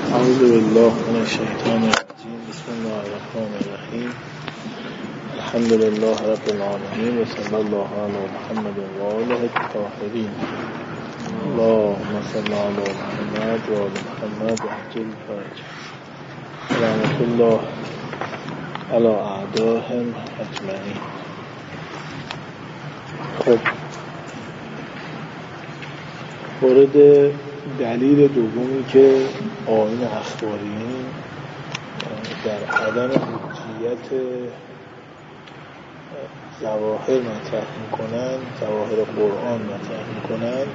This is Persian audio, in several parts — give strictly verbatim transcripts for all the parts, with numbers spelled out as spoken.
اعوذ بالله من الشیطان الرجیم. بسم الله الرحمن الرحیم. الحمد لله رب العالمین و صلی الله علی محمد و آله الطاهرین. اللهم صل علی محمد و آل محمد و عجل فرج. رحمت الله علی اعدائهم اجمعین. خب مورد دلیل دومی که آیین اخباریین در عدم حجیت ظواهر مطرح میکنند، ظواهر قرآن مطرح میکنند،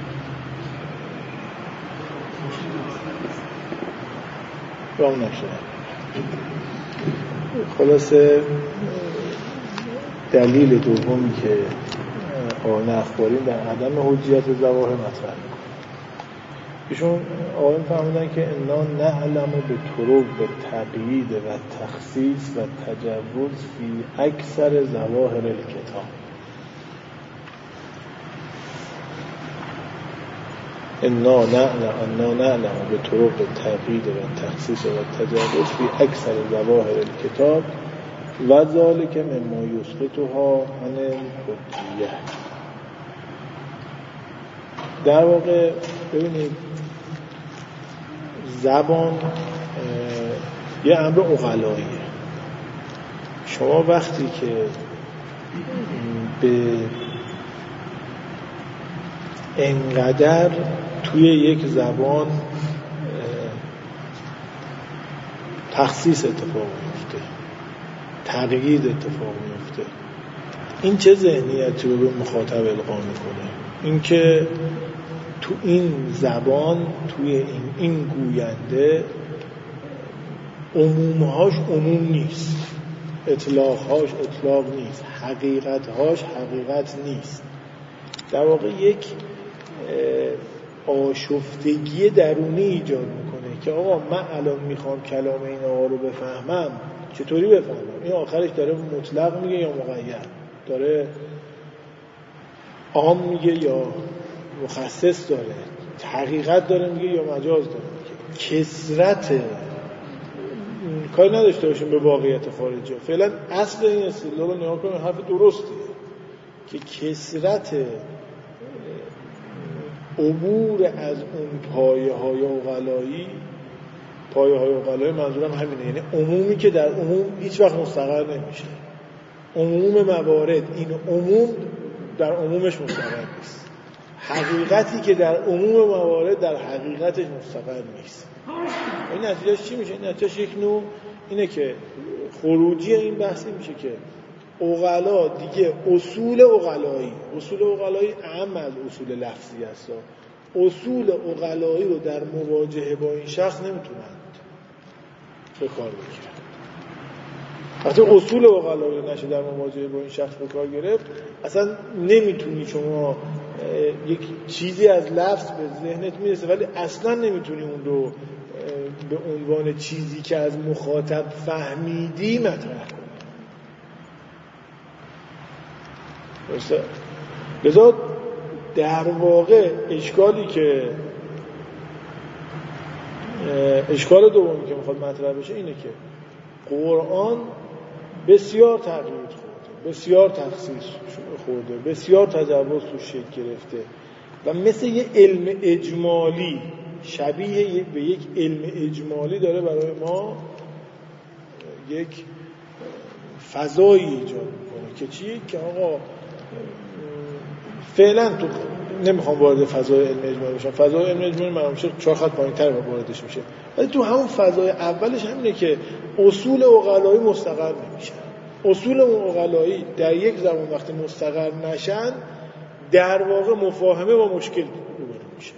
رام نشده. خلاصه دلیل دومی که آیین اخباریین در عدم حجیت ظواهر مطرح میکنند، ایشون آقایون فهمیدن که انا نعلم به طرق به تقیید و تخصیص و تجوز فی اکثر ظواهر الکتاب. انا نعلم انا نعلم به طرق به تقیید و تخصیص و تجوز فی اکثر ظواهر الکتاب و ذالک مما یسقطها عن الحجیه. در واقع ببینید زبان یه امر عقلاییه. شما وقتی که به انقدر توی یک زبان تخصیص اتفاق میفته، تقیید اتفاق میفته، این چه ذهنیتی رو به مخاطب القا میکنه؟ این که تو این زبان، توی این, این گوینده عمومهاش عموم نیست، اطلاقهاش اطلاق نیست، حقیقتهاش حقیقت نیست. در واقع یک آشفتگی درونی ایجاد میکنه که آقا من الان میخوام کلام این آقا رو بفهمم، چطوری بفهمم؟ این آخرش داره مطلق میگه یا مقید، داره عام میگه یا مخصص داره، حقیقت داره میگه یا مجاز داره میگه. کثرت کاری نداشته باشیم به واقعیت خارجی. فعلا اصل این استدلال رو نگاه کنیم، حرف درستیه که کثرت عبور از اون پایه های عقلایی، پایه های عقلایی منظورم همینه، یعنی عمومی که در عموم هیچ وقت مستقر نمیشه. عموم موارد این عموم در عمومش مستقر نیست، حقیقتی که در عموم موارد در حقیقتش مستقر نیست. این نتیجهش چی میشه؟ این نتیجهش یک نوع اینه که خروجی این بحثی میشه که عقلا دیگه اصول عقلایی، اصول عقلایی اهم از اصول لفظی هست، اصول عقلایی رو در مواجهه با این شخص نمیتونند به کار بگیرن. وقتی اصول عقلایی رو نشه در مواجهه با این شخص به کار گرفت، اصلا نمیتونی شما یک چیزی از لفظ به ذهنت میرسه ولی اصلا نمیتونی اون رو به عنوان چیزی که از مخاطب فهمیدی مطرح کنی. درسته؟ لذا در واقع اشکالی که اشکال دومی که میخواد مطرح بشه اینه که قرآن بسیار تغییر خورده، بسیار تخصیص خورده، بسیار تجاوز تو شکل گرفته و مثل یه علم اجمالی، شبیه به یک علم اجمالی داره برای ما یک فضایی ایجاد میکنه که چی؟ که آقا فعلا تو نمیخوام وارد فضای علم اجمالی بشم، فضای علم اجمالی من میشه چهار خط پایین‌تر واردش میشه، ولی تو همون فضای اولش همینه که اصول عقلایی مستقر نمیشن. اصول عقلایی در یک زمان وقتی مستقر نشن، در واقع مفاهمه با مشکل روبرو میشه،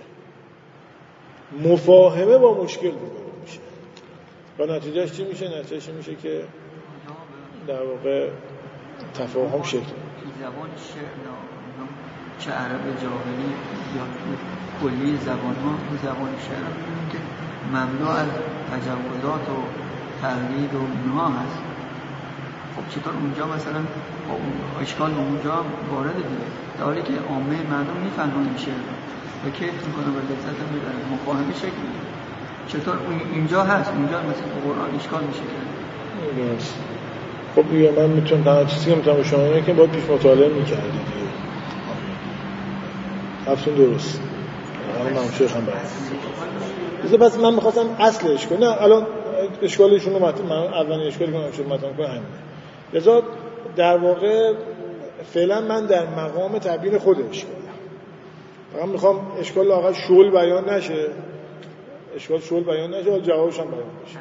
مفاهمه با مشکل روبرو میشه و نتیجهش چی میشه؟ نتیجهش میشه که در واقع تفاهم شکل زبان شعر، چه عرب جاهلی یا کلی زبان ها، زبان شعر می‌بینیم که مملو از تجاوزات و تقلید و اونها هست. خب چطور اونجا مثلا اشکال اونجا وارد دیگه، در حالی که عامه مردم میفهمن میشه و کیف میکنه و لذت میبرن، مفاهمه شکل میگیره. چطور اینجا هست؟ اینجا مثل قرآن اشکال میشه کرد. خب دیگه من میتونم تنها چیزی که میتونم شما اینه که باید پیش مطالعه میکردی دیگه. حرفتون درست. الان من شیخ هم باید. پس من میخواستم اصل اشکال، نه الان اشکالشون رو مطمئن، من اولین اشکالی که من شد مطمئن کنم همینه. لذا در واقع فعلا من در مقام تعبیر خود اشکالم. فقط میخوام اشکال لااقل شل بیان نشه. اشکال شل بیان نشه و جوابش هم بیان بشه.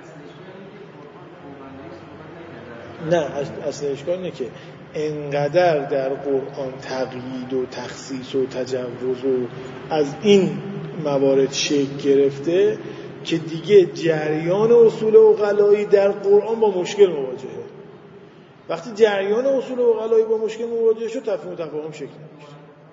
نه اصل اشکال اینه که انقدر در قرآن تقیید و تخصیص و تجوز و از این موارد شکل گرفته که دیگه جریان اصول عقلایی در قرآن با مشکل مواجهه. وقتی جریان اصول عقلایی با مشکل مواجه شد تفهیم و تفاهم شکل نمیگیره.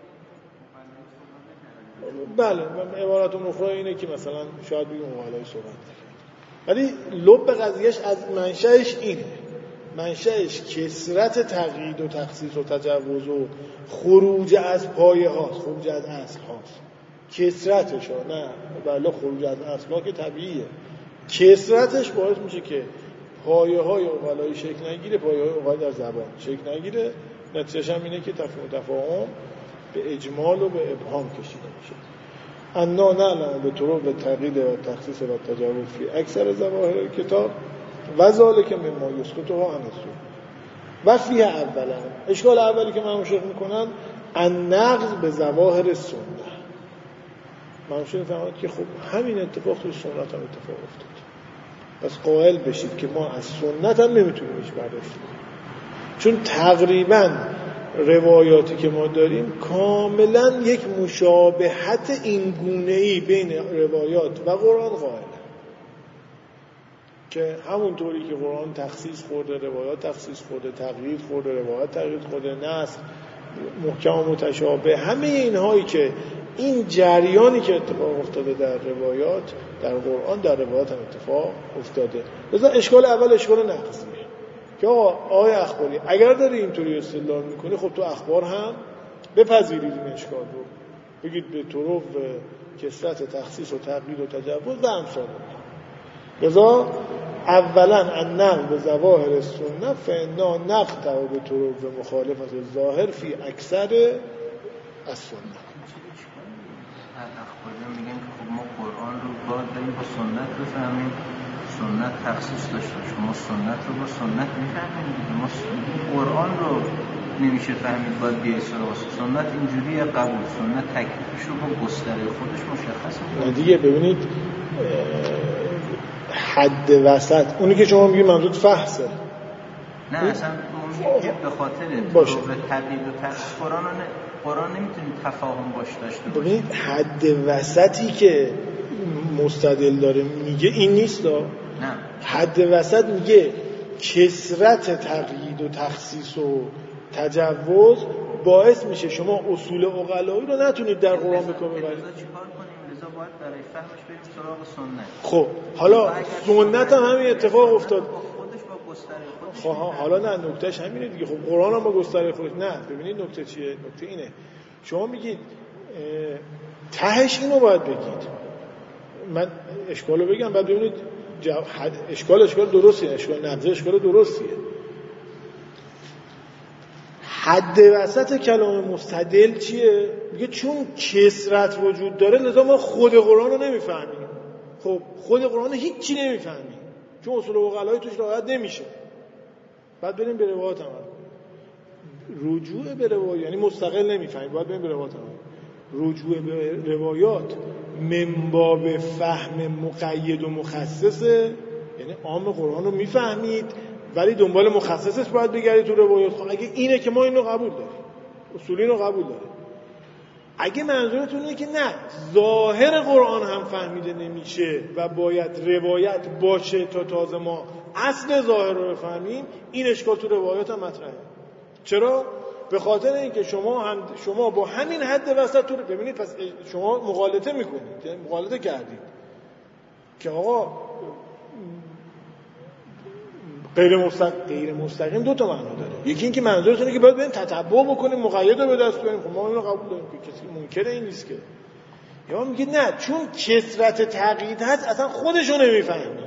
بله عبارت اخرى اینه که مثلا شاید بگیم عقلایی صحبت کرد، ولی لب قضیهش از منشأش اینه. منشأش کثرت تقیید و تخصیص و تجوز و خروج از پایه هاست، خروج از اصل هاست. کثرتش ها نه بله خروج از اصل ها که طبیعیه. کثرتش باعث میشه که پایه های عقلایی شکل نگیره، پایه های عقلایی در زبان شکل نگیره. نتیجهش هم اینه که تفهیم و تفاهم به اجمال و به ابهام کشیده میشه. انا نعلم به طرق به تقیید و تخصیص و تجاوز فی اکثر ظواهر کتاب و ذالک مما یسقطها عن السنة و فیه اولا. اشکال اولی که من مشرح میکنن النقض به ظواهر سنت. من مشرح میفهمد که خب همین اتفاق تو سنت هم اتفاق افتاد، پس قائل بشید که ما از سنت هم نمیتونیم هیچ برداشت کنیم، چون تقریبا روایاتی که ما داریم کاملا یک مشابهت این گونه‌ای بین روایات و قرآن قائله که همونطوری که قرآن تخصیص خورده، روایات تخصیص خورده، تقیید خورده، روایات تقیید خورده، نسخ محکم و متشابه، همه اینهایی که این جریانی که اتفاق افتاده در روایات در قرآن در روایات هم اتفاق افتاده. لذا اشکال اول اشکال نقضیه که آقا آقای اخباری اگر داری اینطوری استدلال میکنی خب تو اخبار هم بپذیرید این اشکال رو، بگید به طرق کثرت تخصیص و تقیید و تجوز و امثال. لذا اولا النقل به ظواهر سنت فانا نقطع به طرق مخالفت ظاهر فی اکثر السنت. اخبار میگن که خب ما قرآن رو باید بریم با سنت بفهمیم، سنت تخصیص داشته، شما سنت رو با سنت میفهمیم، ما قرآن رو نمیشه فهمید باید بیای سراغ سنت. اینجوری قبول سنت تکلیفش رو با گستره خودش مشخص کنه دیگه. ببینید حد وسط اونی که شما میگید منظور فحصه، نه اصلا اون که به خاطر باشه تقیید و تخصیص قرآن قرآن نمیتونی تفاهم باش داشته باشه. ببینید حد وسطی که مستدل داره میگه این نیست. نه حد وسط میگه کثرت تقیید و تخصیص و تجوز باعث میشه شما اصول عقلایی رو نتونید در قرآن بکنید. لذا چیکار کنیم؟ لذا باید برای فهمش بریم سراغ سنت. خب حالا سنت هم همین اتفاق افتاد خودش با گستره خودش. خب حالا نه نکتهش همینه دیگه. خب قرآن هم با گستره خودش. نه ببینید نکته چیه؟ نکته اینه شما میگید تهش اینو باید بگید. من اشکالو بگم بعد ببینید اشکال اشکال درستیه، اشکال نبضه اشکال درستیه. حد وسط کلام مستدل چیه؟ میگه چون کثرت وجود داره لذا ما خود قرآن رو نمیفهمیم. خب خود قرآن هیچی نمیفهمیم چون اصول عقلایی توش رعایت نمیشه. بعد بریم به روایات عمل کنیم. رجوع به روایات یعنی مستقل نمیفهمیم، باید بریم به روایات عمل کنیم. رجوع به روایات من باب فهم مقید و مخصصه، یعنی عام قرآن رو میفهمید ولی دنبال مخصصش باید بگردید تو روایات. خب اگه اینه که ما اینو قبول داریم، اصولی رو قبول داریم. اگه منظورتون اینه که نه ظاهر قرآن هم فهمیده نمیشه و باید روایت باشه تا تازه ما اصل ظاهر رو بفهمیم، این اشکال تو روایات هم مطرحه. چرا؟ به خاطر اینکه شما هم شما با همین حد وسط تو ببینید، پس شما مغالطه میکنید، یعنی مغالطه کردید که آقا غیر مستقیم غیر مستقیم دو تا معنا داره. یکی اینکه منظورتونه که باید بریم تتبع بکنیم، مقید رو به دست بیاریم. خب ما اینو قبول داریم که کسی منکر این نیست که. یا میگه نه چون کثرت تقیید هست اصلا خودشو نمیفهمی،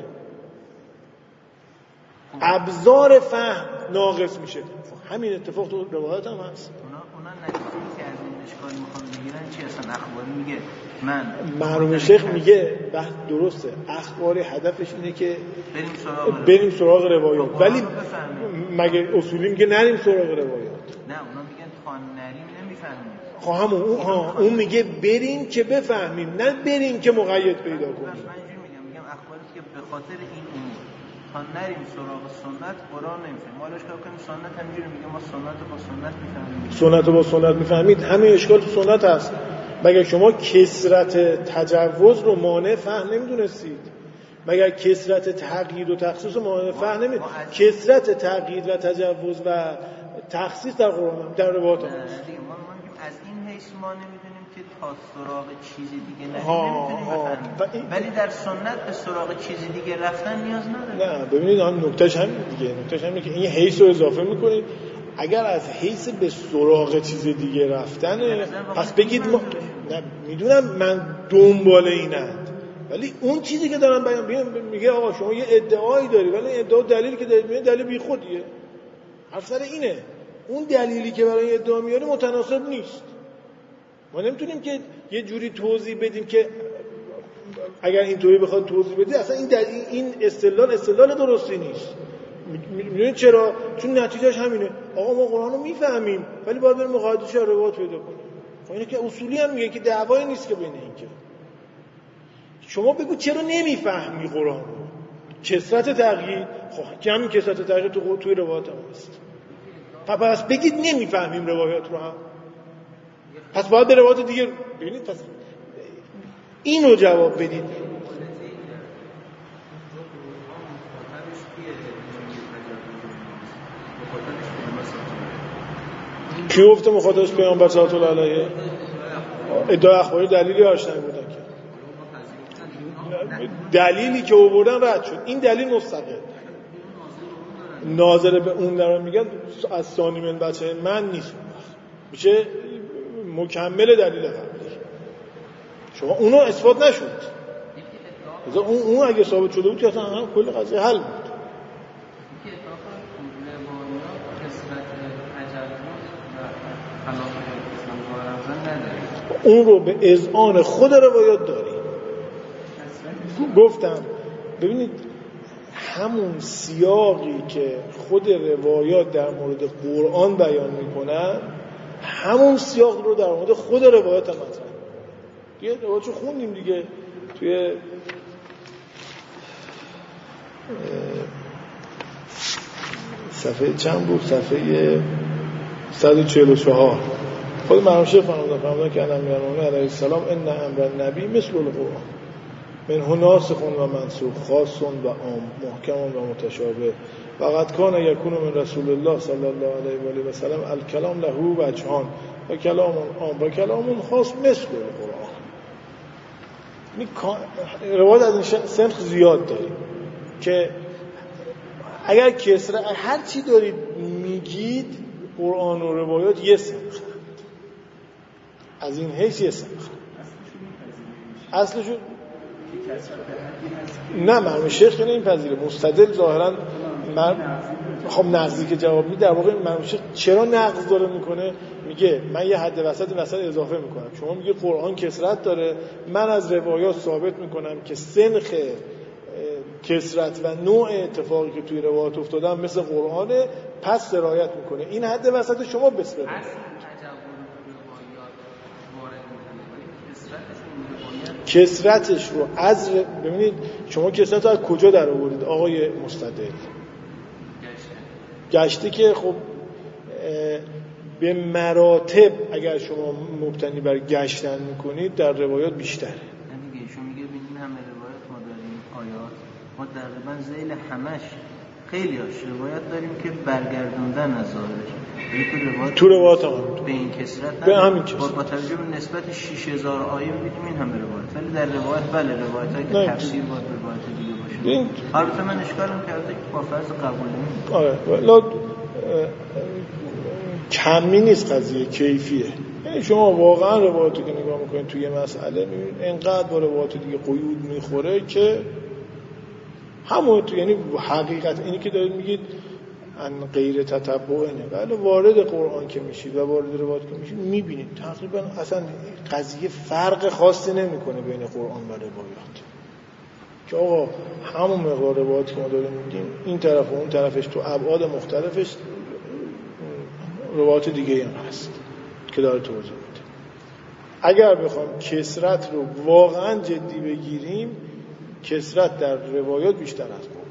ابزار فهم ناقص میشه. همین اتفاق تو روایت هم هست. اونا اونا نتیجه‌ای که از این اشکال میخوان بگیرن چی؟ اصلا اخباری میگه من مرحوم شیخ میگه بحث درسته، اخباری هدفش اینه که بریم سراغ بریم سراغ روایات، ولی مگه اصولی میگه نریم سراغ روایات؟ نه اونا میگن خوان نریم نمیفهمیم. خب همون اون ها اون میگه بریم که بفهمیم، نه بریم که مقید پیدا کنیم. من اینجوری میگم میگم اخباری که به خاطر این امور تا نریم سراغ سنت قرآن نمیفهمیم. ما اشکال کنیم سنت همینجوری میگه ما سنت با سنت میفهمیم. سنت با سنت میفهمید، همین اشکال تو سنت هست. مگر شما کثرت تجوز رو مانع فهم نمیدونستید؟ مگر کثرت تقیید و تخصیص رو مانع فهم نمید؟ کثرت تقیید و تجوز و تخصیص در قرآن در روایات هست. از این حیث ما نمیدونیم که تا سراغ چیزی دیگه نمیدونیم بفهمیم، ولی در سنت به سراغ چیزی دیگه رفتن نیاز نداره. نه ببینید هم نکتهش همین دیگه، نکتهش همینه که این حیث رو اضافه میکنید. اگر از حیث به سراغ چیز دیگه رفتن پس بگید ما نه میدونم من دنبال اینند، ولی اون چیزی که دارم بیان میگه آقا شما یه ادعایی داری ولی ادعا دلیلی که دارید میگه دلیل بیخودیه. حرف سر اینه، اون دلیلی که برای ادعا میاری متناسب نیست. ما نمیتونیم که یه جوری توضیح بدیم که اگر اینطوری بخواد توضیح بدی اصلا این این استدلال استدلال درستی نیست. میدونید چرا؟ چون نتیجهش همینه. آقا ما قرآن رو میفهمیم ولی باید بریم مقایسه‌اش رو روایات پیدا کنیم. خب اینه که اصولی هم میگه که دعوایی نیست که بین این که شما بگو چرا نمیفهمی قرآن رو. کثرت تقیید، خب همین کثرت تقیید تو توی روایات هم هست. پس بگید نمیفهمیم روایات رو هم، پس باید به روایات دیگه ببینید. پس اینو جواب بدید. کی گفته مخاطبش پیامبر صلی الله علیه؟ ادعای اخباری دلیلی آشنا بودن که دلیلی که آوردن رد شد. این دلیل مستقل ناظر به اون دارن میگن از ثانی من بچه من نیست، میشه مکمل دلیل قبلی. شما اونو اثبات نشد، اون اون اگه ثابت شده بود که اصلا هم کل قضیه حل بود. اون رو به اذعان خود روایات داری. گفتم ببینید همون سیاقی که خود روایات در مورد قرآن بیان میکنن همون سیاق رو در مورد خود روایات هم مطرح. یه روایتشو خوندیم دیگه توی صفحه چند بود؟ صفحه صد و چهل و چهار خود مرحوم شیخ فرمودن فرمودن که انم میرمونه علیه السلام ان امر نبی مثل القرآن منه ناسخ و منسوخ خاص و عام محکم و متشابه وقد کان یکون من رسول الله صلی الله علیه و آله و سلم الکلام له وجهان و کلام عام و کلام خاص مثل القرآن. این روایت از این سنخ زیاد داریم که اگر کسره هر چی دارید میگید قرآن و روایات یه سنخ از این حیث یه سنخ اصلشون نه مرحوم شیخ که این پذیره مستدل ظاهرا من خب نقضی که جواب میده در واقع مرحوم شیخ چرا نقض داره میکنه؟ میگه من یه حد وسط وسط اضافه میکنم. شما میگه قرآن کثرت داره، من از روایات ثابت میکنم که سنخ کثرت و نوع اتفاقی که توی روایات افتادن مثل قرآنه، پس درایت میکنه. این حد وسط شما بسپره. کثرتش رو از ببینید شما کثرت رو از کجا در آوردید آقای مستدل؟ گشته که خب به مراتب اگر شما مبتنی بر گشتن میکنید در روایات بیشتره. دیگه شما میگه ببینید همه روایات ما داریم آیات ما تقریبا ذیل همش خیلی هاش روایت داریم که برگردوندن از ظاهرش تو روایات هم به این کثرت به همین کثرت با توجه به نسبت شش هزار آیه می‌بینیم این همه روایت، ولی در روایت بله روایتایی که تفسیر با روایت دیگه باشه. البته من اشکالم کرده که با فرض قبول نمی‌کنم. آره ولی کمی نیست قضیه، کیفیه. یعنی شما واقعا روایاتو که نگاه میکنید توی مسئله میبینید انقدر با روایات دیگه قیود میخوره که همون تو، یعنی حقیقت اینی که دارید میگید ان غیر تتبع اینه، ولی وارد قرآن که میشید و وارد روایات که میشید میبینید تقریبا اصلا قضیه فرق خاصی نمیکنه بین قرآن و روایات، که آقا همون مقدار روایاتی که ما داریم میگیم این طرف و اون طرفش تو ابعاد مختلفش روایات دیگه هم هست که داره توضیح میده. اگر بخوام کثرت رو واقعا جدی بگیریم، کثرت در روایات بیشتر از قرآن،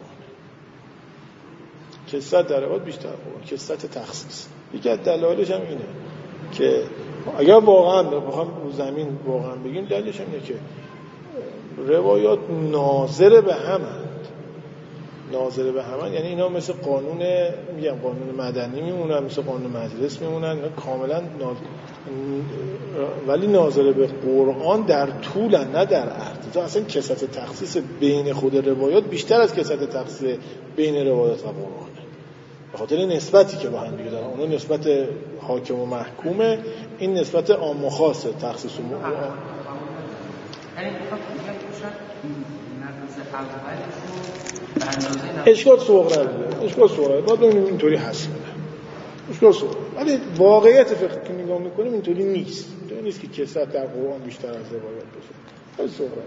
کثرت در روایات بیشتر از قرآن، کثرت تخصیص. یکی از دلایلش هم اینه که اگر واقعا بخوام رو زمین واقعا بگیم، دلیلش هم اینه که روایات ناظر به همند، ناظر به همند، یعنی اینا مثل قانون، میگم قانون مدنی میمونن، مثل قانون مجلس میمونن، اینا کاملا ناظر، ولی ناظر به قرآن در طول نه در عرض. تو اصلا کثرت تخصیص بین خود روایات بیشتر از کثرت تخصیص بین روایات و قرآن، به خاطر نسبتی که با هم دیگه دارن. اون نسبت حاکم و محکومه، این نسبت عام و خاصه، تخصیص و مقام. اشکال صغرا اشکال صغرا باید ببینیم اینطوری هست نه اشکال صغرا، ولی واقعیت فقه که نگاه میکنیم اینطوری نیست. اینطوری نیست که کثرت در قرآن بیشتر از روایات باشه. خیلی صغرا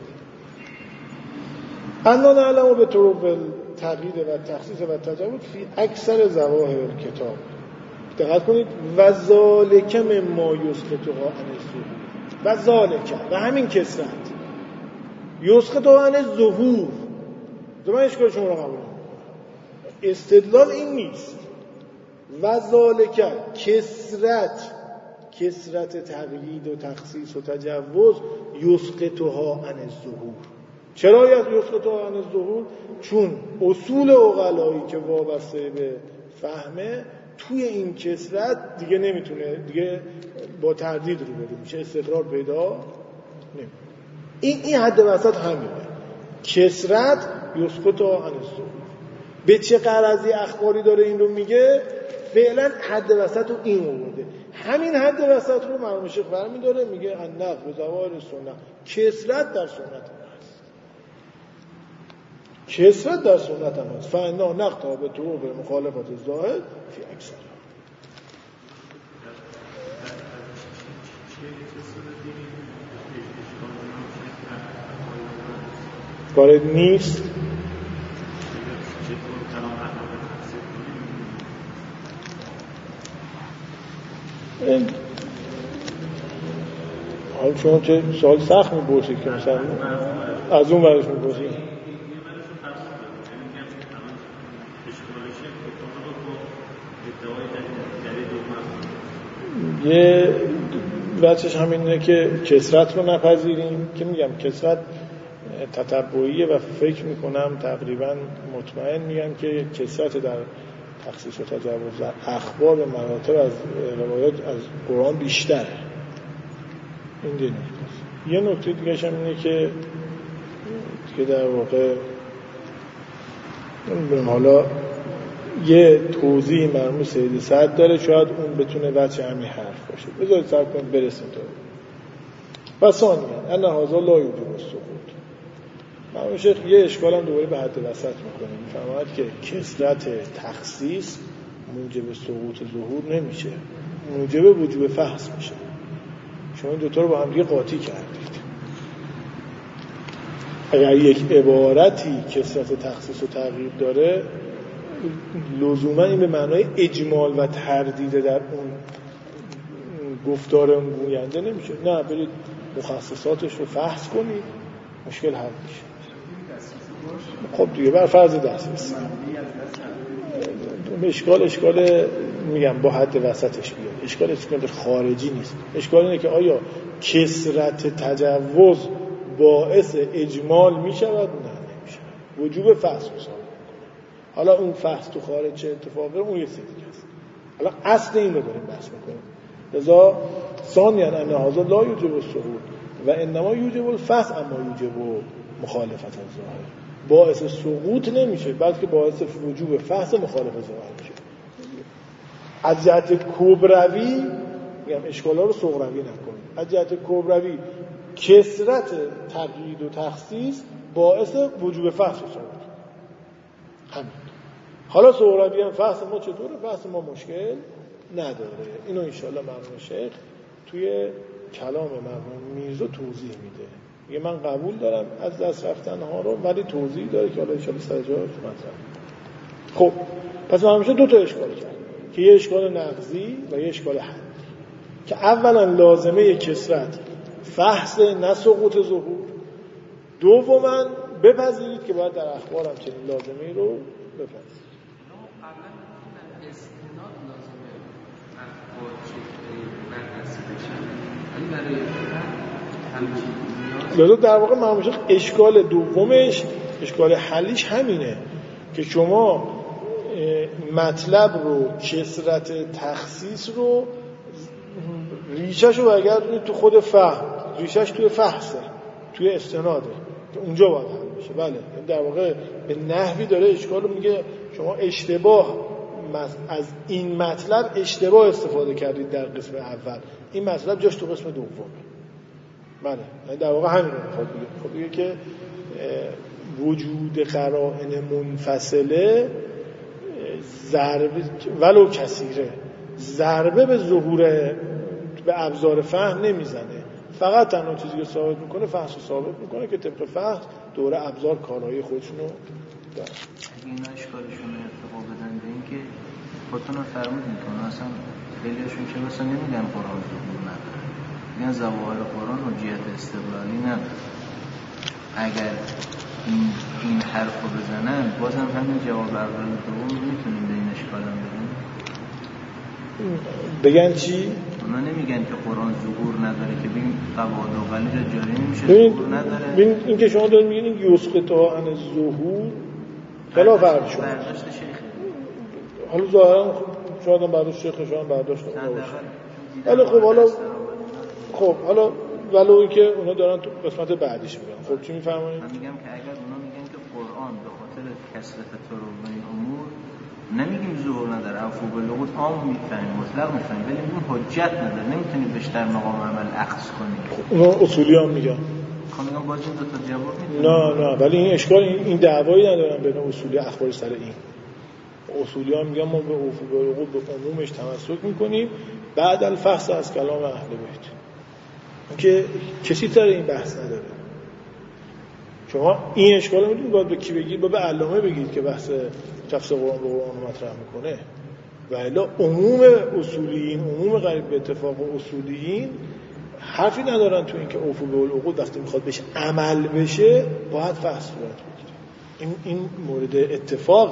انا نعلم به طرق تقیید و تخصیص و تجاوز فی اکثر ظواهر کتاب. دقت کنید، و ذالک مما یسقطها عن الظهور، و ذالک و همین کثرت یسقطها عن الظهور. من اشکال شما رو قبول نمی‌کنم. استدلال این نیست. و ذالک کثرت، کثرت تقیید و تخصیص و تجوز یسقطها عن الظهور. چرا یسقطها عن الظهور؟ چون اصول عقلایی که وابسته به فهمه توی این کثرت دیگه نمیتونه، دیگه با تردید روبرو میشه، استقرار پیدا نمیکنه. این این حد وسط همینه، کثرت یسقطها عن الظهور. به چه غرضی اخباری داره این رو میگه؟ فعلا حد وسط رو این آورده. همین حد وسط رو مرحوم شیخ برمی داره میگه النقل به ظواهر سنت، کثرت در سنت هم هست، کثرت در سنت هم هست. فانا نقطع به طرق مخالفت ظاهر فی اکثر. وارد نیست. حالا شما چه سوال سخت می‌پرسید که مثلا از اون ورش می‌پرسید. یه بچهش همینه که کثرت رو نپذیریم، که میگم کثرت تتبعیه و فکر میکنم تقریبا مطمئن میگم که کثرت در تخصیص و تجوز اخبار به مراتب از روایات از قرآن بیشتره. این دیگه نکته. یه نکته دیگه هم اینه که که در واقع نمیدونم، حالا یه توضیح مرحوم سید سعد داره، شاید اون بتونه بچه همین حرف باشه. بذارید صبر کنید برسیم تا. و ثانیاً ان هذا لا یوجب السقوط. مرحوم شیخ یه اشکال هم دوباره به حد وسط میکنه، میفهمد که کثرت تخصیص موجب سقوط ظهور نمیشه، موجب وجوب فحص میشه. شما این دوتا رو با هم دیگه قاطی کردید. اگر یک عبارتی کثرت تخصیص و تغییر داره، لزوما این به معنای اجمال و تردید در اون گفتار اون گوینده نمیشه. نه، برید مخصصاتش رو فحص کنید، مشکل حل میشه. خب دیگه بر فرض دسترسی اشکال اشکال میگم با حد وسطش بیاد، اشکال اشکال خارجی نیست. اشکال اینه که آیا کثرت تجوز باعث اجمال میشود؟ نه، نمیشه. وجوب فحص میشه. حالا اون فحص تو خارج چه اتفاقی اون یه چیز دیگه است. حالا اصل این رو داریم بحث میکنیم. لذا ثانیاً ان هذا لا یوجب السقوط و انما یوجب الفحص اما یوجب مخالفت الظاهر. باعث سقوط نمیشه، بلکه باعث وجوب فحص مخالفت ظاهر میشه. از جهت کبروی میگم اشکالا رو صغروی نکنید. از جهت کبروی کثرت تقیید و تخصیص باعث وجوب فحص شد. همین. حالا صغروی هم فحص ما چطوره؟ فحص ما مشکل نداره. اینو انشالله مرحوم شیخ توی کلام مرحوم میرزا توضیح میده. میگه من قبول دارم از دست رفتن ها رو، ولی توضیح داره که حالا انشالله سر جاش مطرح. خب پس ما همیشه دو تا اشکال کرد که یه اشکال نقضی و یه اشکال حد، که اولا لازمه کثرت فحص نه سقوط ظهور، دوما بپذیرید که باید در اخبار هم چنین لازمه رو بپذیرید. لذا در واقع معمولا اشکال دومش، اشکال حلیش همینه که شما مطلب رو، کثرت تخصیص رو، ریشه‌شو برگردونید تو خود فهم، ریشه‌ش توی فحصه، توی استناده که اونجا باید حل بشه. بله در واقع به نحوی داره اشکال رو میگه شما اشتباه از این مطلب اشتباه استفاده کردید در قسم اول، این مطلب جاش تو قسم دومه. بله در واقع همین رو میخواد بگه. خب بگه که وجود قرائن منفصله ضربه ولو کثیره ضربه به ظهور به ابزار فهم نمیزنه، فقط تنها چیزی که ثابت میکنه فحص رو ثابت میکنه که طبق فحص دوره ابزار کارهای خودشونو داره. اگه اینا اشکالشون رو ارتقا بدن به این که خودتون رو فرمود میکنه اصلا خیلیشون که مثلا نمیگن قرآن ظهور نداره، میگن ظواهر قرآن حجیت استقلالی نداره. اگر این این حرف رو بزنن بازم همین جواب اول دوم میتونیم به این اشکال هم بدیم. بگن چی؟ اونا نمیگن که قرآن ظهور نداره که بگیم قواعد و ولی را جاری نمیشه، ظهور نداره. ببین این که شما دارید میگین این یسقطها عن ظهور خلاف حرف شما. برداشت شیخ. حالا ظاهرا شاید هم برداشت شیخ شما برداشت نباشه. ولی خب حالا خب حالا ولو که اونا دارن تو قسمت بعدیش میگن. خب چی میفرمایید؟ من میگم که اگر اونا میگن که قرآن به خاطر کثرت طرق و این امور نمیگیم ظهور نداره، عفو بالعقود عام میفهمیم، مطلق میفهمیم، ولی اون حجت نداره، نمیتونیم بهش در مقام عمل اخذ کنیم. اونا اصولی هم میگن. خب میگم باز این دو تا جواب میتونیم. نه نه ولی این اشکال این, این دعوایی ندارن بین اصولی اخبار سر این. اصولی ها میگن ما به عفو بالعقود به عمومش تمسک میکنیم بعد الفحص از کلام اهل بیت. که کسی تر این بحث نداره. شما این اشکال رو میدونید باید به کی بگید؟ باید به علامه بگید که بحث تفسیر قرآن به قرآن رو مطرح میکنه. و الا عموم اصولیین، عموم غریب به اتفاق اصولیین حرفی ندارن تو این که عفو بالعقود وقتی میخواد بهش عمل بشه باید فحص صورت بگیره. این این مورد اتفاقه.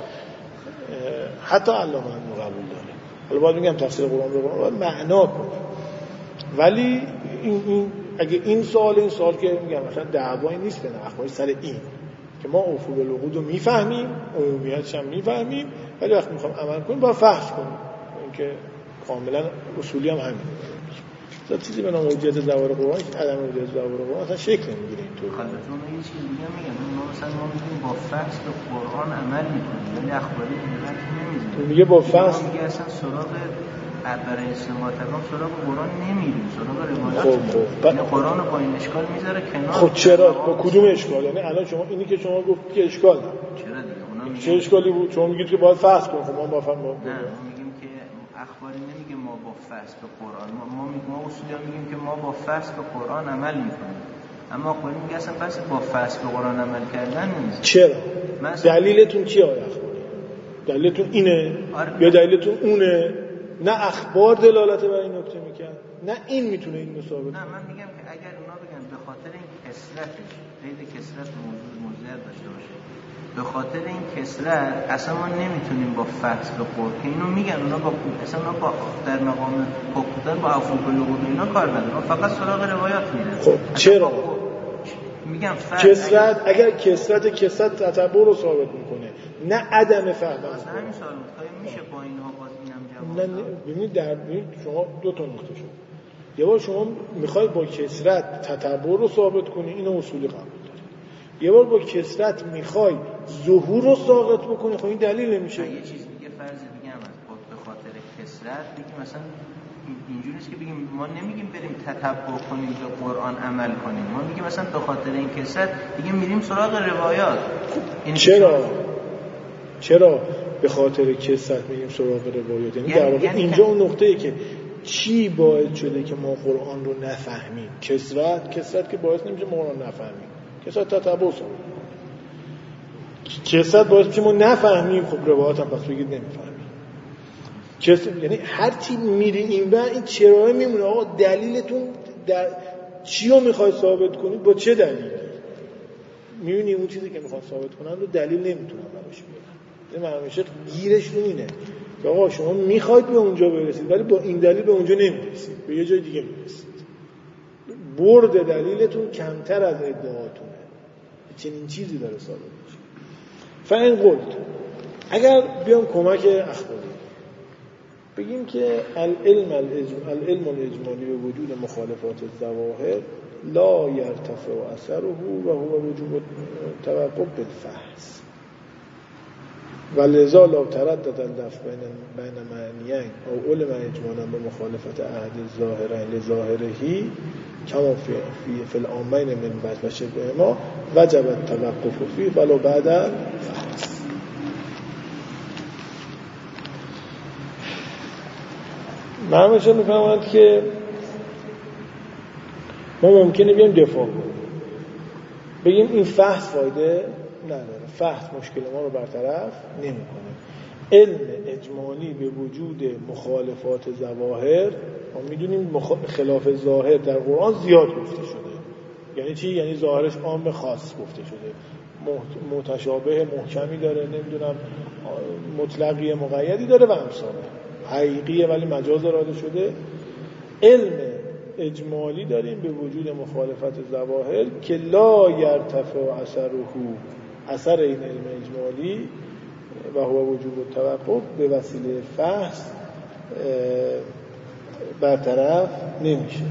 حتی علامه هم قبول داره. حالا باید میگم تفسیر قرآن به قرآن باید معنا کنه. ولی این, این اگه این سوال این سوال که میگم مثلا دعوایی نیست بین اخبار سر این که ما عفو بالعقود رو میفهمیم، عمومیتش هم میفهمیم، ولی وقتی میخوام عمل کنیم باید فحص کنیم. این که کاملا اصولی هم همین. مثلا چیزی به نام حجیت ظواهر قرآن که عدم حجیت ظواهر قرآن اصلا شکل نمیگیره اینطور. خاطرتون یه چیز دیگه میگم، ما مثلا ما میگیم با فحص به قرآن عمل میکنیم، ولی اخباری حجت نمیزنیم. میگه با فحص میگه اصلا سراغ برای استنباط اقام سراغ قرآن نمیریم، سراغ روایات. خب خب یعنی قرآن رو با این اشکال میذاره کنار. خب چرا؟ با کدوم اشکال؟ یعنی الان شما اینی که شما گفت که اشکال نداره. چرا دیگه؟ اونا میگن چه اشکالی بود؟ شما میگید که باید فحص کنیم. خب ما با فهم نه ما میگیم که اخباری نمیگه ما با فحص به قرآن، ما ما میگیم ما اصولا میگیم که ما با فحص به قرآن عمل میکنیم، اما اخباری میگه اصلا فحص با فحص به قرآن عمل کردن نیست. چرا؟ مثلا دلیلتون چیه آقای اخباری؟ دلیلتون اینه آره. یا دلیلتون اونه؟ نه اخبار دلالت بر این نکته میکنه، نه این میتونه این ثابت کنه. نه من میگم که اگر اونا بگن به خاطر این کثرتش، قید کثرت موضوع موضوعیت داشته باشه، به خاطر این کثرت اصلا ما نمیتونیم با فحص به قرآن، که اینو میگن اونا با اصلا اونا با در مقام حکم با عفو بالعقود اینا کار نداره، فقط سراغ روایات میرن. خب چرا؟ میگم کثرت اگر کثرت کثرت تتبع رو ثابت میکنه، نه عدم فهم. اصلا همین سوال بود میشه با اینها باز اینم نه ببینید در ببینید شما دو تا نکته شد. یه بار شما میخواید با کثرت تتبع رو ثابت کنی، اینو اصولی قبول دارید. یه بار با کثرت میخوای ظهور رو ثابت بکنی، خب این دلیل نمیشه. یه چیز دیگه فرض دیگه هم هست، به خاطر کثرت دیگه مثلا اینجوری نیست که بگیم ما نمیگیم بریم تتبع کنیم به قرآن عمل کنیم، ما میگیم مثلا به خاطر این کسرت دیگه میریم سراغ روایات. این چرا چرا به خاطر کسرت میریم سراغ روایات؟ یعنی در واقع اینجا اون نقطه‌ای که چی باعث شده که ما قرآن رو نفهمیم؟ کسرت کسرت که باعث نمیشه ما قرآن نفهمیم، کسرت تتبع است. کسرت باعث میشه ما نفهمیم، خب روایات هم پس بگید نمیفهمیم. کسرت یعنی هر چی میری این و این چرا میمونه. آقا دلیلتون در چی رو میخواید ثابت کنید؟ با چه دلیلی؟ میبینی اون چیزی که میخواد ثابت کنن رو دلیل نمیتونن براش بیارن. این همیشه گیرشون اینه که آقا شما میخواید به اونجا برسید ولی با این دلیل به اونجا نمیرسید، به یه جای دیگه میرسید. برد دلیلتون کمتر از ادعاتونه. چنین چیزی داره ثابت میشه. فاین قلت، اگر بیام کمک اخباری بگیم که العلم العلم الاجمالی به وجود مخالفات الظواهر لا یرتفع اثره و هو وجوب توقف بالفحص ولذا لا تردد الدفع بین بین معنیین او علم اجمالا به مخالفت احد الظاهرین لظاهرهی کما فی فی العامین من بعد و شبه ما وجب التوقف فیه ولو بعد الفحص. معنیش میفهمند که ما ممکنه بیایم دفاع کنیم، بگیم این فحص فایده نداره، فحص مشکل ما رو برطرف نمی‌کنه. علم اجمالی به وجود مخالفات ظواهر، ما میدونیم مخ... خلاف ظاهر در قرآن زیاد گفته شده. یعنی چی؟ یعنی ظاهرش عام خاص گفته شده، متشابه محکمی داره، نمیدونم مطلقی مقیدی داره و امثاله، حقیقیه ولی مجاز اراده شده. علم اجمالی داریم به وجود مخالفت ظواهر که لا یرتفع اثره، اثر این علم اجمالی و هو وجوب التوقف به وسیله فحص برطرف نمیشه.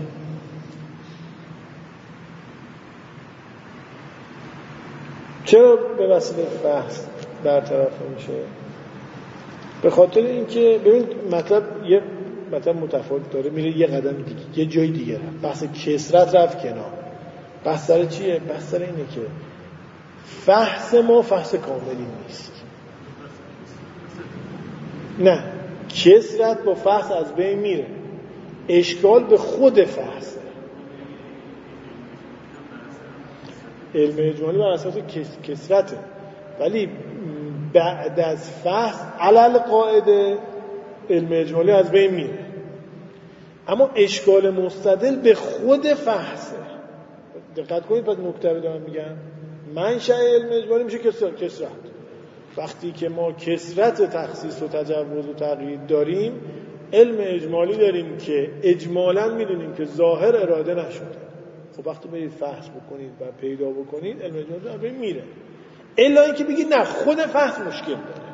چرا به وسیله فحص برطرف نمیشه؟ به خاطر اینکه ببین مطلب یه مطلب متفاوت داره، میره یه قدم دیگه، یه جای دیگه رفت. بحث کسرت رفت کنار. بحث سر چیه؟ بحث سر اینه که فحص ما فحص کاملی نیست. نه، کسرت با فحص از بین میره، اشکال به خود فحصه. علم اجمالی بر اساس کسرته، ولی بعد از فحص علل قاعده علم اجمالی از بین میره، اما اشکال مستدل به خود فحصه. دقت کنید، پس نکته رو دارم میگم، منشأ علم اجمالی میشه کسرت. کسرت وقتی که ما کسرت تخصیص و تجوز و تقیید داریم، علم اجمالی داریم که اجمالاً میدونیم که ظاهر اراده نشده. خب وقتی برید فحص بکنید و پیدا بکنید، علم اجمالی از بین میره. الا اینکه بگید نه، خود فحص مشکل داره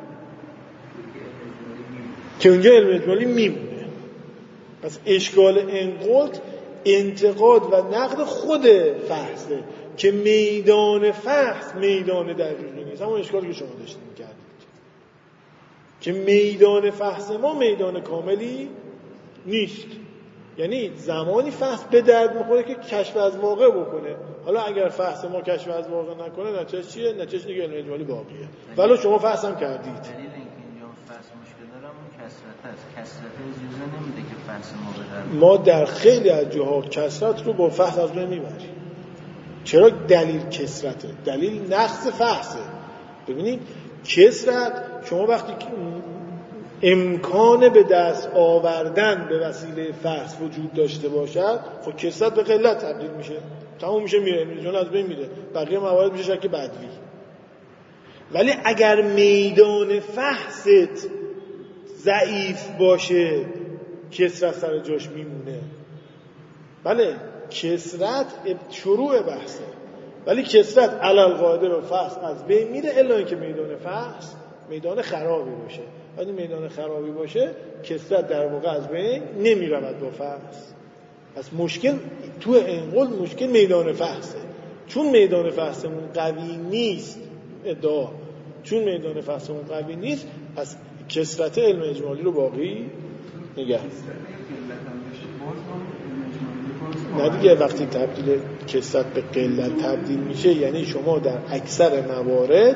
که اونجا علم اجمالی میمونه. پس اشکال انقلت انتقاد و نقد خود فحصه که میدان فحص میدان دقیقی نیست. همون اشکالی که شما داشتید میکردید که میدان فحص ما میدان کاملی نیست. یعنی زمانی فحص به درد میخوره که کشف از واقع بکنه. حالا اگر فحص ما کشف از واقع نکنه، نتیجه چیه؟ نتیجه اینه که علم اجمالی باقیه. ولو شما فحص هم کردید. دلیل اینکه اینجا فحص مشکل داره اون کثرت است. کثرت اجازه نمیده که فحص ما به درد. ما در خیلی از جاها کثرت رو با فحص از بین میبریم. چرا؟ دلیل کثرته، دلیل نقص فحصه. ببینید کثرت، شما وقتی امکان به دست آوردن به وسیله فحص وجود داشته باشد، خب کثرت به قلت تبدیل میشه، تموم میشه، میره میلیون از بین میره، بقیه موارد میشه شک بدوی. ولی اگر میدان فحصت ضعیف باشه، کثرت سر جاش میمونه. بله، کثرت شروع بحثه، ولی کثرت علل قاعده به فحص از بین میره، الا اینکه میدان فحص میدان خرابی باشه. وقتی میدان خرابی باشه، کثرت در واقع از بین نمیرود با فحص. پس مشکل تو انقل مشکل میدان فحصه. چون میدان فحصمون قوی نیست، ادعا چون میدان فحصمون قوی نیست، پس کثرت علم اجمالی رو باقی نگه. نه دیگه وقتی تبدیل کثرت به قلت تبدیل میشه یعنی شما در اکثر موارد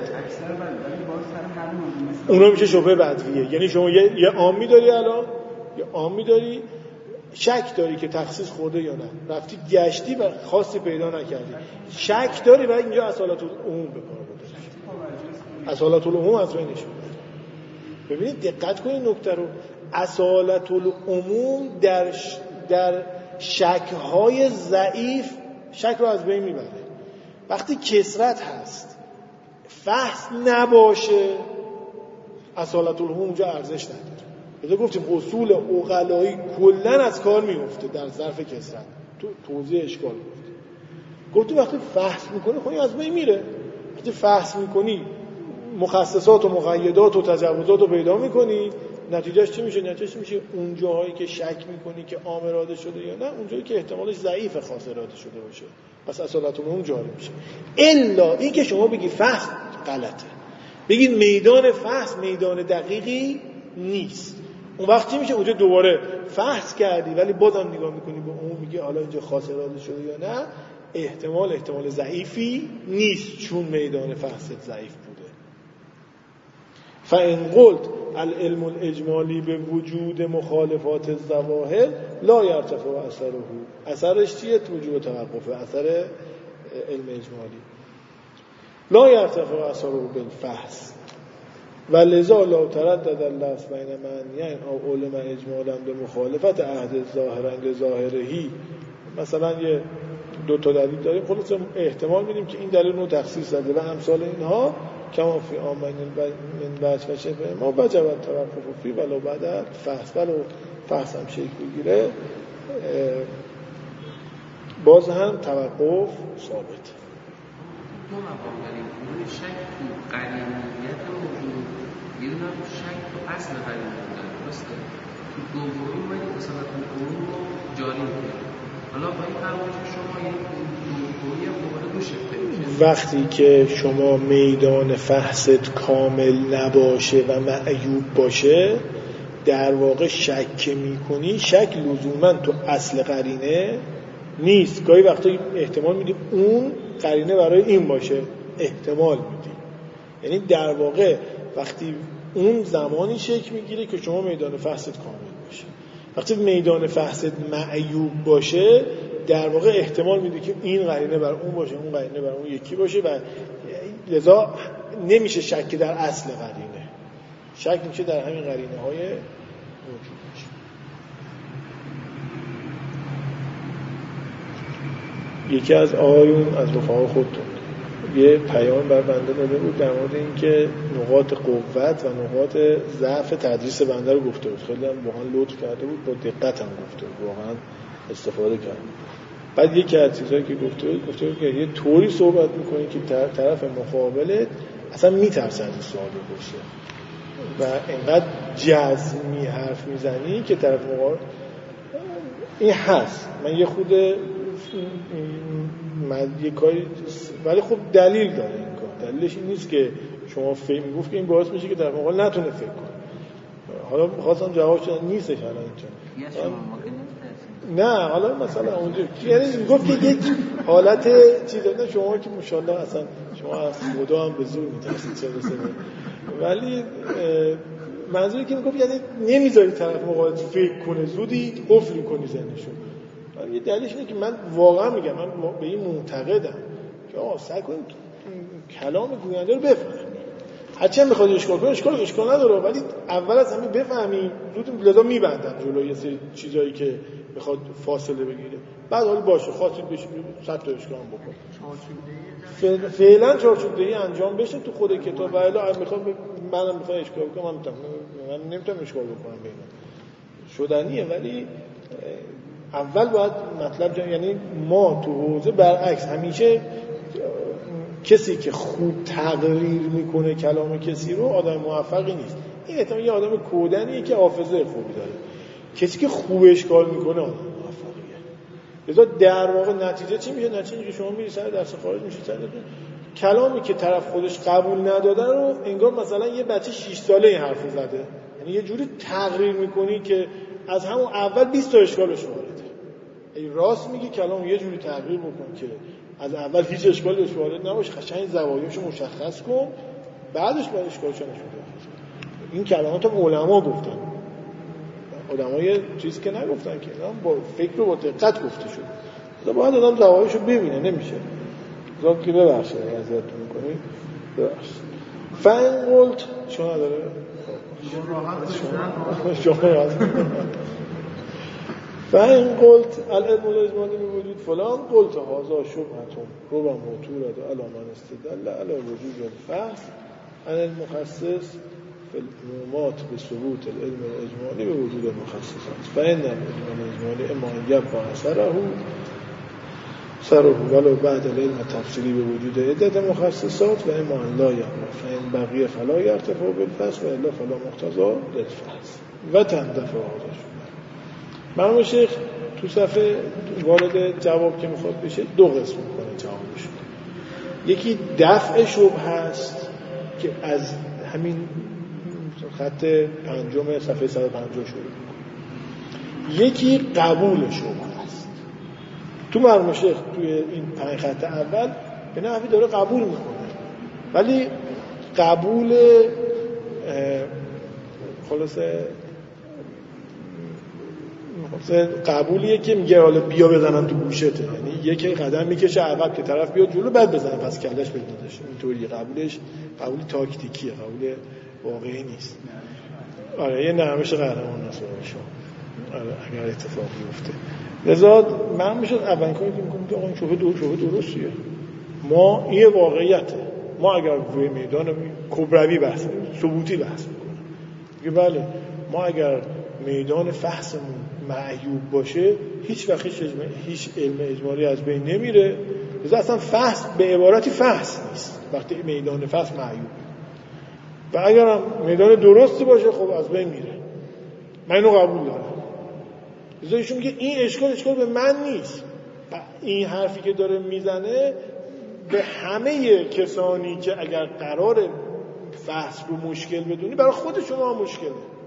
اونا میشه شبهه بدویه. یعنی شما یه, یه عامی داری الان یه عامی داری شک داری که تخصیص خورده یا نه، رفتی گشتی و خاصی پیدا نکردی، شک داری و اینجا اصالت العموم به کار برداری. اصالت العموم از بینش میره. ببینید دقت کنید نکته رو، اصالت العموم در ش... در شک‌های ضعیف شک رو از بین میبره. وقتی کثرت هست فحص نباشه اصالت العموم اونجا ارزش نداره. بذار گفتیم اصول عقلایی کلن از کار میفته در ظرف کثرت. تو توضیح اشکال گفت. گفتم وقتی فحص میکنی خودی از بین میره. وقتی فحص میکنی مخصصات و مقیدات و تجاوزات رو پیدا میکنی، نتیجهش چی میشه؟ نتیجهش میشه اون جاهایی که شک میکنی که عام اراده شده یا نه، اون جایی که احتمالش ضعیف خاص اراده شده باشه، پس اصالت اون جاری میشه. الا این که شما بگی فحص غلطه، بگید میدان فحص میدان دقیقی نیست، اون وقت چی میشه؟ اونجا دوباره فحص کردی ولی بازم نگاه میکنی به اون میگه حالا اینجا خاص اراده شده یا نه، احتمال احتمال ضعیفی نیست چون میدان فحص ضعیف بوده. فإن قلت العلم الاجمالی به وجود مخالفات الظواهر لا یرتفع اثره، اثرش چیه؟ وجود توقف. اثر علم اجمالی لا یرتفع اثره بالفحص و لذا لا تردد اللفظ بین معنیین او علم اجمالا به مخالفت عهد ظاهرین ظاهرهی. مثلا یه دو تا دلیل داریم، خلاص احتمال میدیم که این دلیل رو تخصیص داده و امثال اینها کما فی آمین من بچ و شبه ما بجوت توقف فی ولو بدل فحص، ولو فحص هم شکل بگیره باز هم توقف ثابت. دو مقام داریم، اون شک تو قرینیت وجود، یه دونه شک تو اصل قرینیت درسته. تو دومی باید اصالت العموم رو جاری میکنیم. حالا با این فرمایش شما یک دومی هم دوباره دو شکل میشه. وقتی که شما میدان فحصت کامل نباشه و معیوب باشه، در واقع شک میکنی، شک لزوما تو اصل قرینه نیست. گاهی وقتا احتمال میدی اون قرینه برای این باشه، احتمال میدی. یعنی در واقع وقتی اون زمانی شک میگیره که شما میدان فحصت کامل باشه. وقتی میدان فحصت معیوب باشه، در واقع احتمال میده که این قرینه بر اون باشه، اون قرینه بر اون یکی باشه و لذا نمیشه شک در اصل قرینه، شک میشه در همین قرینه های موجود باشه. یکی از آقایون از رفقا خودتون یه پیام بر بنده داده بود در مورد این که نقاط قوت و نقاط ضعف تدریس بنده رو گفته بود. خیلی هم واقعا لطف کرده بود، با دقت هم گفته بود، واقعا استفاده کرد. بعد یکی از چیزایی که گفته بود گفته بود که یه طوری صحبت می‌کنی که طرف مقابلت اصلا میترسه از سوال بپرسه و اینقدر جزمی حرف میزنی که طرف مقابل این هست. من یه خود من یه کاری، ولی خب دلیل داره این کار. دلیلش این نیست که شما فکر میگفت که این باعث میشه که در مقابل نتونه فکر کنه. حالا خواستم جواب شدن نیستش الان اینجا. نه حالا مثلا اونجا یعنی میگفت که یک حالت چیز داره. شما که ماشاءالله اصلا شما از خدا هم به زور میترسید چه برسه، ولی منظوری که میگفت یعنی نمیذاری طرف مقابل فکر کنه، زودی قفل کنی ذهنشو. یه دلیلش اینه که من واقعا میگم، من به این معتقدم که آقا سعی کنید کلام گوینده رو بفهمید. هرچند بخواد اشکال کنه اشکال اشکال نداره، ولی اول از همه بفهمید. زود لذا میبندم جلوی یه سری چیزایی که میخواد فاصله بگیره. بعد حالا باشه خواستید بشه صد تا اشکال هم بکن. فعلا چارچوب‌دهی انجام بشه تو خود کتاب. ولی میخوام منم میخوام اشکال کنم، من نمیتونم من نمیتونم اشکال بکنم ببینم. شدنیه، ولی اول باید مطلب جان. یعنی ما تو حوزه برعکس همیشه کسی که خوب تقریر میکنه کلام کسی رو آدم موفقی نیست. این احتمال یه آدم کودنیه که حافظه خوبی داره. کسی که خوب اشکال میکنه آدم موفقیه. لذا در واقع نتیجه چی میشه؟ نتیجه که شما میری سر درس خارج میشه سر کلامی که طرف خودش قبول نداده رو انگار مثلا یه بچه شش ساله این حرفو زده. یعنی یه جوری تقریر میکنی که از همون اول بیست تا اشکالش وارده. ای راست میگی کلام یه جوری تغییر بکن که از اول هیچ اشکالی بهش وارد نباشه، قشنگ زوایاشو مشخص کن، بعدش باید اشکالشو نشون بده. این کلمات هم علما گفتن، علمای چیزی که نگفتن که اینا با فکر و با دقت گفته شد. مثلا باید آدم زوایاشو ببینه، نمیشه زاد که ببخشه اذیتتون می‌کنی ببخشید. فاین قلت شما نداره شما راحت فاین قلت العلم الاجمالی به وجود فلان قلت هذا شبهتون ربما موتورد علی من استدل علی وجود الفحص عن المخصص فی العمومات به ثبوت العلم الاجمالی به وجود المخصصات. فإن العلم الاجمالی اما ان یبقى اثره سره ولو بعد العلم تفصیلی به وجود عدت مخصصات و اما ان لا یبقى فإن بقیه فلا یرتفع بالفحص و الا فلا مقتضا للفحص و تندفع هذا. مرحوم شیخ تو صفحه وارد جواب که میخواد بشه دو قسم میکنه جوابش. یکی دفع شبهه هست که از همین خط پنجم صفحه صد و پنجاه شروع میکنه. یکی قبول شبهه هست. تو مرحوم شیخ توی این پنج خط اول به نحوی داره قبول میکنه، ولی قبول خلاصه قبولیه که میگه حالا بیا بزنم تو گوشته، یعنی یکی قدم میکشه عقب که طرف بیاد جلو بعد بزنه پس کلش بدادش. اینطوریه قبولش، قبولی تاکتیکیه، قبول واقعی نیست. آره یه نرمش قهرمان نسبت شما آره اگر اتفاق بیفته. لذا من میشد اولین کاری که میکنم که آقا این شبهه دو شبهه درستیه، ما این واقعیته، ما اگر روی میدان کبروی بحث ثبوتی بحث میکنیم که بله ما اگر میدان فحصمون معیوب باشه هیچ وقت هیچ علم اجمالی از بین نمیره. لذا اصلا فحص به عبارتی فحص نیست وقتی میدان فحص معیوب، و اگر هم میدان درستی باشه خب از بین میره. من اینو قبول دارم. لذا ایشون میگه این اشکال اشکال به من نیست، این حرفی که داره میزنه به همه کسانی که اگر قرار فحص رو مشکل بدونی برای خود شما مشکله،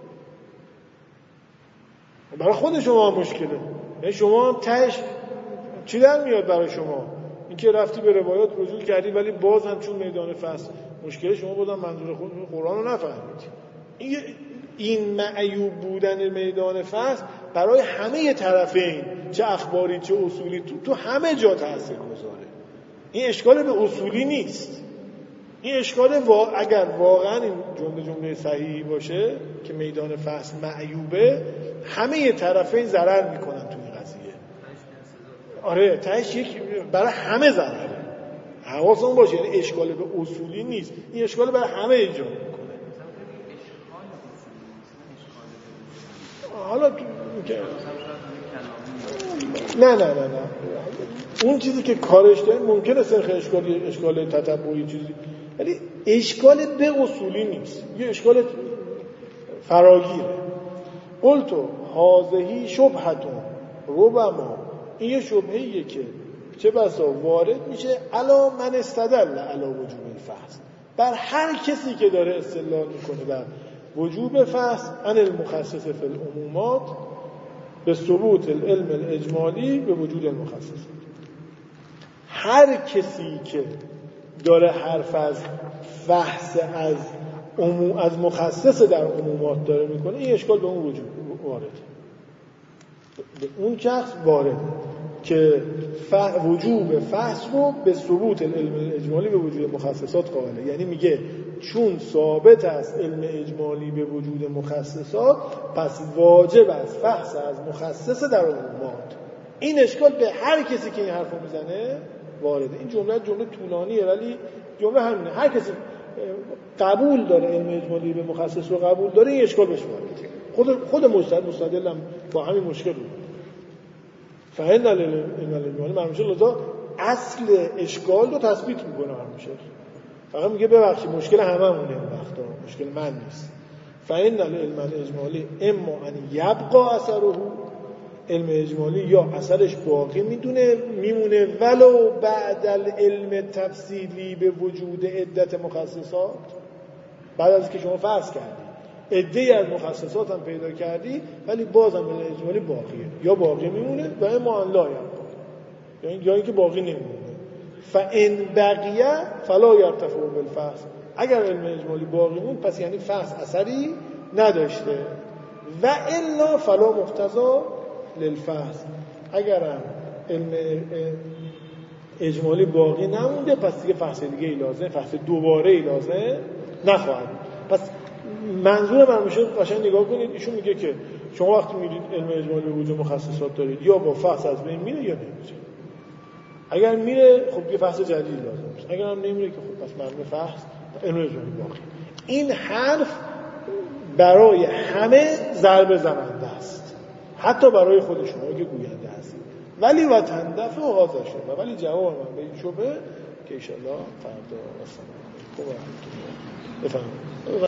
برای خود شما مشکله. یعنی شما تهش چی در میاد برای شما؟ اینکه رفتی به روایات رجوع کردی ولی باز هم چون میدان فصل مشکل شما بودن منظور خود قرآن رو نفهمید. این این معیوب بودن میدان فصل برای همه طرفین چه اخباری چه اصولی تو, تو همه جا تأثیر گذاره. این اشکال به اصولی نیست. این اشکال وا... اگر واقعا این جمله جمله صحیحی باشه که میدان فصل معیوبه همه طرفین ضرر میکنن تو این قضیه. آره تهش یک برای همه ضرره. حواسمون باشه، یعنی اشکال به اصولی نیست، این اشکال برای همه ایجاد میکنه. حالا که نه نه نه نه اون چیزی که کارش داره ممکنه سرخ اشکالی اشکال تتبعی چیزی، ولی اشکال به اصولی نیست، یه اشکال فراگیره. قلتو هازهی شبهتون ربما، این یه شبهیه که چه بسا وارد میشه علا من استدل علا وجوب الفحص، بر هر کسی که داره استدلال میکنه بر وجوب فحص عن المخصص فی العمومات به ثبوت العلم الاجمالی به وجود المخصص. هر کسی که داره حرف از فحص از عموم از مخصص در عمومات داره میکنه، این اشکال به اون وجود وارده، به اون شخص وارده که وجوب فحص رو به ثبوت العلم الاجمالی به وجود مخصصات قائله. یعنی میگه چون ثابت است علم اجمالی به وجود مخصصات پس واجب است فحص از مخصص در عمومات. این اشکال به هر کسی که این حرفو میزنه وارده. این جمله جمله طولانیه ولی جمله همینه، هر کسی قبول داره علم اجمالی به مخصص رو قبول داره این اشکال بهش وارده. خود خود مستدل مستدل هم با همین مشکل بود. فهن الاجمالی مرموشه لذا اصل اشکال رو تثبیت میکنه مرموشه، فقط میگه ببخشید مشکل همه مونه این وقتا، مشکل من نیست. فهن العلم الاجمالی اما ان یبقا اثره، علم اجمالی یا اثرش باقی میدونه میمونه ولو بعد العلم تفصیلی به وجود عدت مخصصات، بعد از که شما فرض کردید عده‌ای از مخصصات هم پیدا کردی ولی بازم علم اجمالی باقیه، یا باقی میمونه و اما ان لا یبقی، یعنی یا اینکه باقی نمیمونه. فان بقیه فلا یرتفع بالفحص، اگر علم اجمالی باقی موند پس یعنی فحص اثری نداشته. و الا فلا مقتضا للفحص، اگر هم علم اجمالی باقی نمونده پس دیگه فحص دیگه ای لازم، فحص دوباره ای لازم نخواهد. پس منظور من میشه قشنگ نگاه کنید، ایشون میگه که شما وقتی میرید علم اجمالی وجود مخصصات دارید یا با فحص از بین میره یا نمیره. اگر میره خب یه فحص جدید لازم است، اگر هم نمیره که خب پس مبنی فحص علم اجمالی باقی. این حرف برای همه ضربه زننده است، حتی برای خود شما که گوینده هستید. ولی و تندفع و حاضر شد و ولی جواب من به این شبه که ایشالله فردا رسانه. خوب بفرمایید.